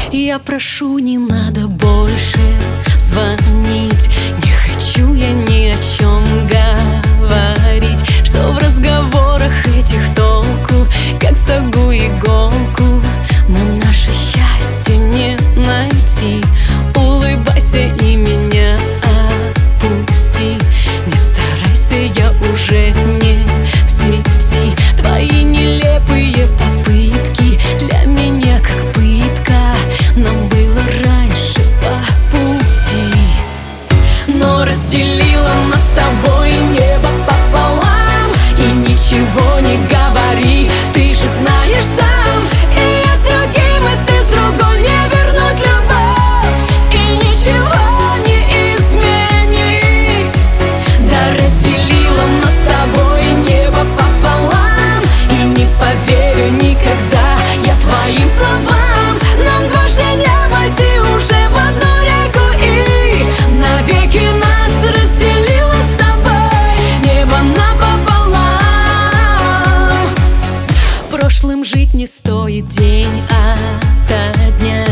Я прошу, не надо больше звонить. Не хочу я ни о чем говорить, что в разговорах этих толку, как стогу иголку. Нам наше счастье не найти. Улыбайся и меня отпусти. Не старайся, я уже не в сети. Твои нелепые попытки для меня как пытка. Нам было раньше по пути, но разделило нас с тобой небо пополам. И ничего не говори, ты же знаешь сам. И я с другим, и ты с другой, не вернуть любовь и ничего не изменить. Да разделило нас с тобой небо пополам. И не поверю никогда я твоим словам. Нам дважды не войти уже в одну реку, и навеки нас разделило с тобой небо напополам. Прошлым жить не стоит день ото дня.